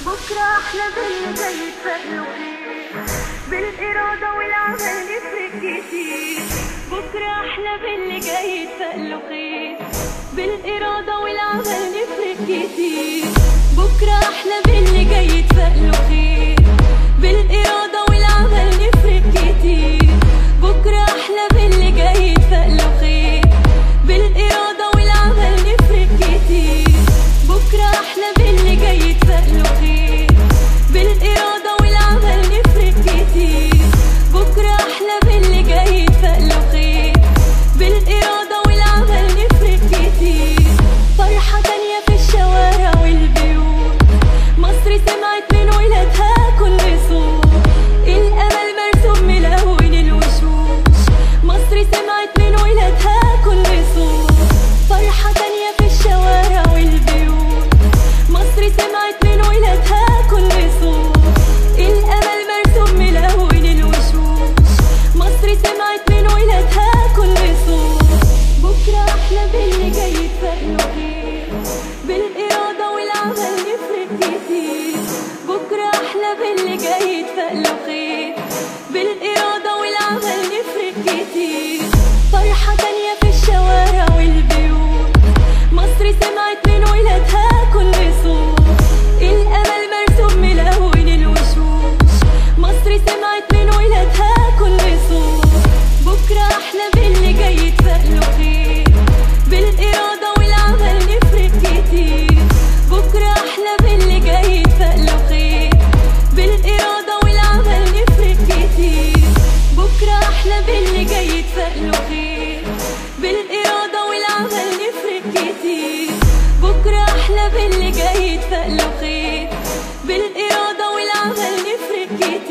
بكرة أحلى باللي جاي يتفائلوا فيه، بالإرادة والعمل نفرق كتير. بكرة أحلى باللي جاي يتفائلوا فيه، بالإرادة والعمل نفرق كتير. بكرة أحلى باللي جاي يتفائلوا فيه، بالإرادة والعمل نفرق كتير. بكرة أحلى باللي جاي يتفائلوا فيه، بالإرادة والعمل نفرق كتير. بكرة أحلى باللي جاي يتفائلوا فيه، بالإرادة والعمل نفرق كتير. بكرة أحلى باللي جاي يتفائلوا فيه، بالإرادة والعمل نفرق كتير. فرحة تانية في الشوارع والبيوت، مصر سمعت من ولادها كل صوت. الأمل مرسوم ملون الوشوش، مصر سمعت من ولادها كل صوت. فرحة تانية في الشوارع والبيوت، مصر سمعت من ولادها كل صوت. الأمل مرسوم ملون الوشوش، مصر سمعت من ولادها كل صوت. بكرة أحلى باللي جاي يتفائلوا فيه، بالإرادة والعمل نفرق كتير. بكرة أحلى باللي جاي يتفائلوا فيه، بالإرادة والعمل نفرق كتير. فرحة تانية في الشوارع والبيوت، مصر سمعت من ولادها كل صوت. الأمل مرسوم ملون الوشوش، مصر سمعت من ولادها كل صوت. بكرة أحلى باللي جاي يتفائلوا فيه، بالإرادة والعمل نفرق كتير. بكرة أحلى باللي جاي يتفائلوا فيه، بالإرادة والعمل نفرق كتير. بكرة أحلى باللي جاي يتفائلوا فيه، بالإرادة والعمل نفرق كتير. بكرة أحلى باللي جاي يتفائلوا فيه، بالإرادة والعمل نفرق كتير.